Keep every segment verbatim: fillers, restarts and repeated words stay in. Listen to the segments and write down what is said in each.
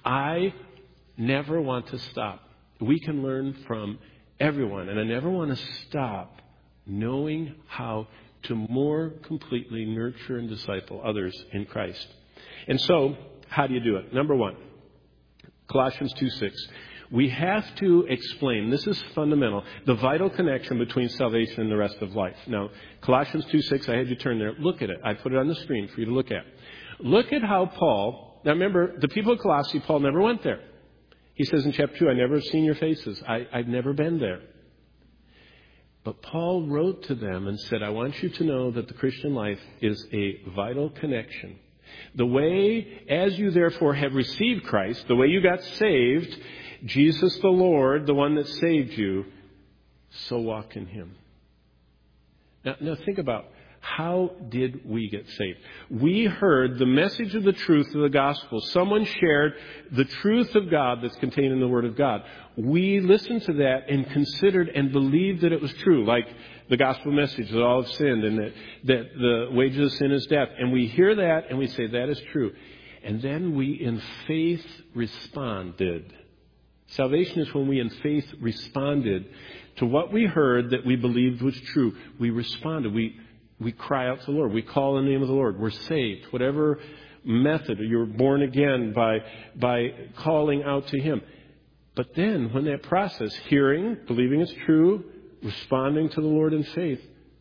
I never want to stop. We can learn from everyone, and I never want to stop knowing how to more completely nurture and disciple others in Christ. And so, how do you do it? Number one, Colossians two six. We have to explain, this is fundamental, the vital connection between salvation and the rest of life. Now, Colossians two six, I had you turn there. Look at it. I put it on the screen for you to look at. Look at how Paul, now remember, the people of Colossae, Paul never went there. He says in chapter two, I never have seen your faces. I, I've never been there. But Paul wrote to them and said, I want you to know that the Christian life is a vital connection. The way, as you therefore have received Christ, the way you got saved, Jesus the Lord, the one that saved you, so walk in Him. Now, now think about, how did we get saved? We heard the message of the truth of the gospel. Someone shared the truth of God that's contained in the Word of God. We listened to that and considered and believed that it was true, like the gospel message that all have sinned and that, that the wages of sin is death. And we hear that and we say, that is true. And then we in faith responded. Salvation is when we in faith responded to what we heard that we believed was true. We responded. We We cry out to the Lord. We call in the name of the Lord. We're saved. Whatever method, you're born again by, by calling out to Him. But then when that process, hearing, believing it's true, responding to the Lord in faith,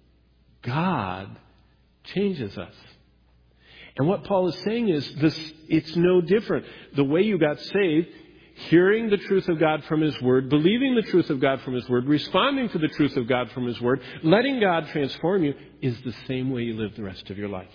God changes us. And what Paul is saying is this, it's no different. The way you got saved, hearing the truth of God from His Word, believing the truth of God from His Word, responding to the truth of God from His Word, letting God transform you, is the same way you live the rest of your life.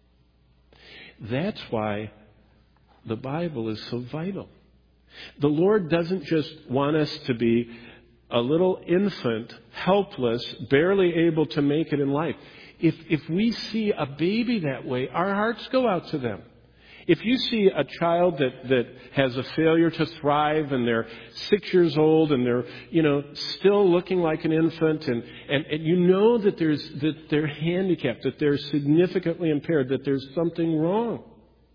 That's why the Bible is so vital. The Lord doesn't just want us to be a little infant, helpless, barely able to make it in life. If, if we see a baby that way, our hearts go out to them. If you see a child that, that has a failure to thrive and they're six years old and they're, you know, still looking like an infant and, and, and you know that there's, that they're handicapped, that they're significantly impaired, that there's something wrong.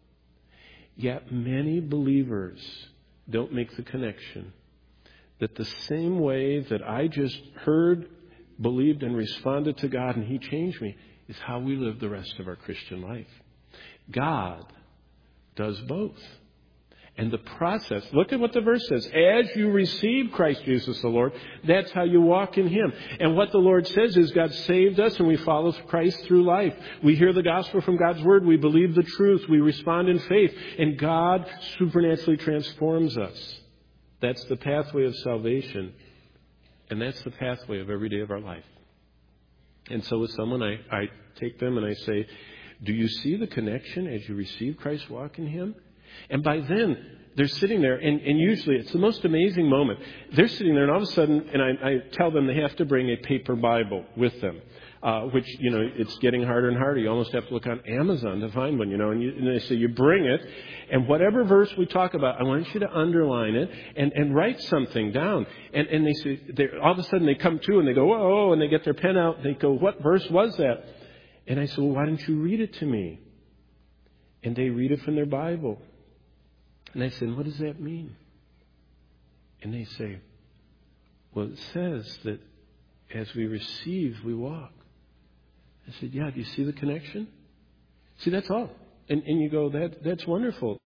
Yet many believers don't make the connection that the same way that I just heard, believed, and responded to God and He changed me is how we live the rest of our Christian life. God does both. And the process, look at what the verse says. As you receive Christ Jesus the Lord, that's how you walk in Him. And what the Lord says is God saved us and we follow Christ through life. We hear the gospel from God's Word. We believe the truth. We respond in faith. And God supernaturally transforms us. That's the pathway of salvation. And that's the pathway of every day of our life. And so with someone, I, I take them and I say, do you see the connection as you receive Christ, walk in Him? And by then, they're sitting there, and, and usually it's the most amazing moment. They're sitting there, and all of a sudden, and I, I tell them they have to bring a paper Bible with them, uh, which, you know, it's getting harder and harder. You almost have to look on Amazon to find one, you know, and, you, and they say, you bring it, and whatever verse we talk about, I want you to underline it and, and write something down. And, and they say, all of a sudden they come to, and they go, whoa, and they get their pen out, and they go, what verse was that? And I said, well, why don't you read it to me? And they read it from their Bible. And I said, what does that mean? And they say, well, it says that as we receive, we walk. I said, yeah, do you see the connection? See, that's all. And, and you go, that that's wonderful.